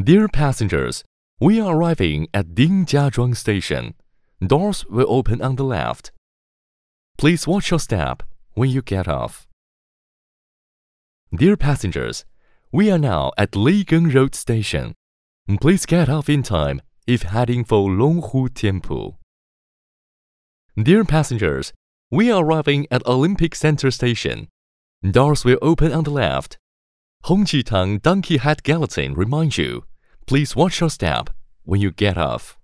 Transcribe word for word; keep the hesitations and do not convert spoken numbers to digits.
Dear passengers, we are arriving at Dingjiazhuang Station. Doors will open on the left. Please watch your step when you get off. Dear passengers, we are now at Ligeng Road Station. Please get off in time if heading for Longhu Temple. Dear passengers, we are arriving at Olympic Center Station. Doors will open on the left. Hongqitang Donkey Head Guillotine reminds you, please watch your step when you get off.